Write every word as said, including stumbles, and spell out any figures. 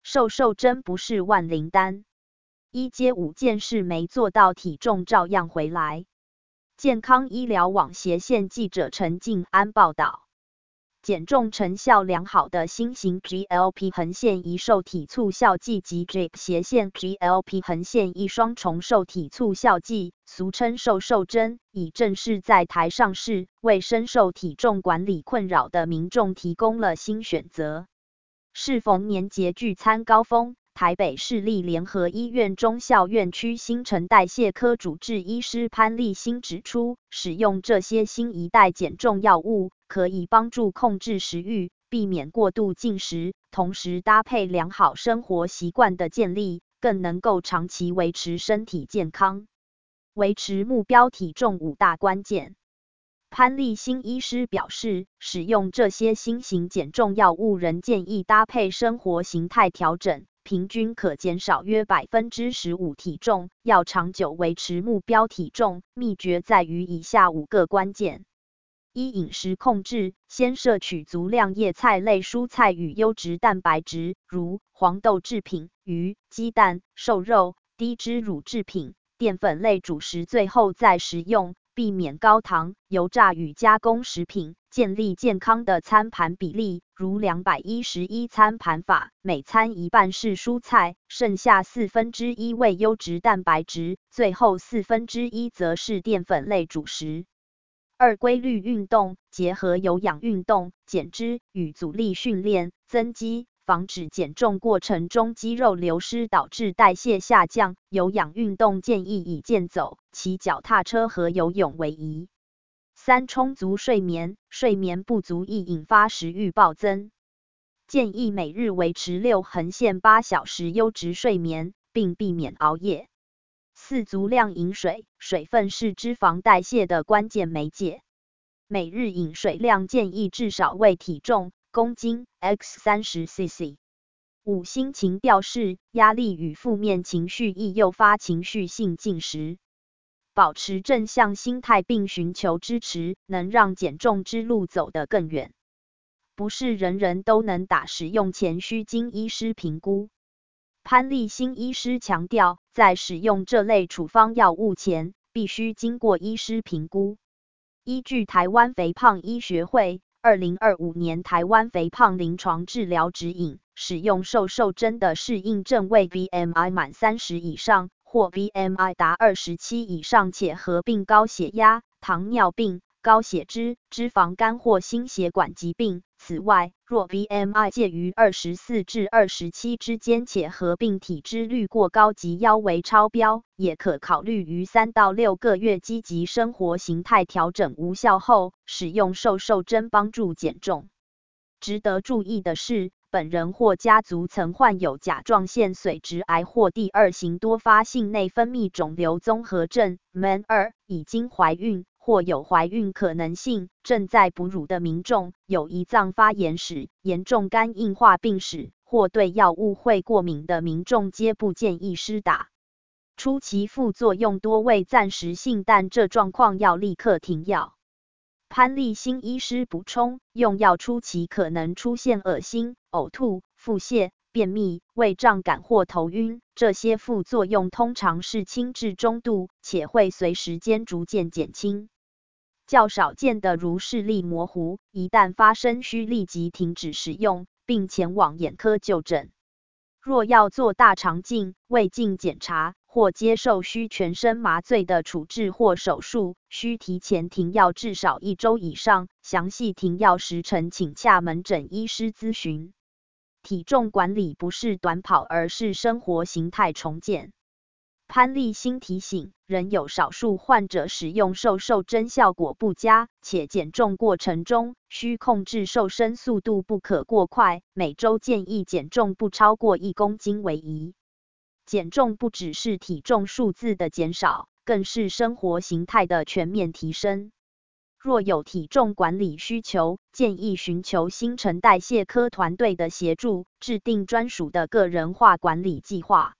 瘦瘦针不是万灵丹。一接五件事没做到，体重照样回来。健康医疗网斜线记者陈静安报道。减重成效良好的新型 G L P 横线一受体促效剂及 G I P 斜线 G L P 横线一双重受体促效剂，俗称瘦瘦针，已正式在台上市，为深受体重管理困扰的民众提供了新选择。适逢年节聚餐高峰，台北市立联合医院忠孝院区新陈代谢科主治医师潘立新指出，使用这些新一代减重药物，可以帮助控制食欲，避免过度进食，同时搭配良好生活习惯的建立，更能够长期维持身体健康。维持目标体重五大关键。潘立新医师表示，使用这些新型减重药物仍建议搭配生活形态调整，平均可减少约 百分之十五 体重，要长久维持目标体重，秘诀在于以下五个关键。一、饮食控制，先摄取足量叶菜类蔬菜与优质蛋白质，如黄豆制品、鱼、鸡蛋、瘦肉、低脂乳制品、淀粉类主食，最后再食用，避免高糖、油炸与加工食品，建立健康的餐盘比例，如两百一十一餐盘法，每餐一半是蔬菜，剩下四分之一为优质蛋白质，最后四分之一则是淀粉类主食。二、规律运动，结合有氧运动、减脂与阻力训练，增肌，防止减重过程中肌肉流失导致代谢下降。有氧运动建议以健走、骑脚踏车和游泳为宜。三、充足睡眠，睡眠不足易引发食欲暴增，建议每日维持六横线八小时优质睡眠，并避免熬夜。四、足量饮水，水分是脂肪代谢的关键媒介。每日饮水量建议至少为体重公斤 by 三十 C C。五、心情调试，压力与负面情绪易诱发情绪性进食。保持正向心态并寻求支持，能让减重之路走得更远。不是人人都能打，使用前需经医师评估。潘立新医师强调，在使用这类处方药物前，必须经过医师评估。依据台湾肥胖医学会二零二五年台湾肥胖临床治疗指引，使用瘦瘦针的适应症为 B M I 满三十以上，或 B M I 达二十七以上且合并高血压、糖尿病、高血脂、脂肪肝或心血管疾病。此外，若 B M I 介于二十四至二十七之间且合并体脂率过高及腰围超标，也可考虑于三到六个月积极生活形态调整无效后，使用瘦瘦针帮助减重。值得注意的是，本人或家族曾患有甲状腺髓质癌或第二型多发性内分泌肿瘤综合症 M A N 二，已经怀孕或有怀孕可能性，正在哺乳的民众，有胰脏发炎史、严重肝硬化病史或对药物会过敏的民众皆不建议施打。初期副作用多为暂时性，但这状况要立刻停药。潘立新医师补充，用药初期可能出现恶心、呕吐、腹泻、便秘、胃胀感或头晕，这些副作用通常是轻至中度，且会随时间逐渐减轻。较少见的如视力模糊，一旦发生需立即停止使用，并前往眼科就诊。若要做大肠镜、胃镜检查，或接受需全身麻醉的处置或手术，需提前停药至少一周以上，详细停药时程请洽门诊医师咨询。体重管理不是短跑，而是生活形态重建。潘立新提醒，仍有少数患者使用瘦瘦针效果不佳，且减重过程中需控制瘦身速度不可过快，每周建议减重不超过一公斤为宜。减重不只是体重数字的减少，更是生活形态的全面提升。若有体重管理需求，建议寻求新陈代谢科团队的协助，制定专属的个人化管理计划。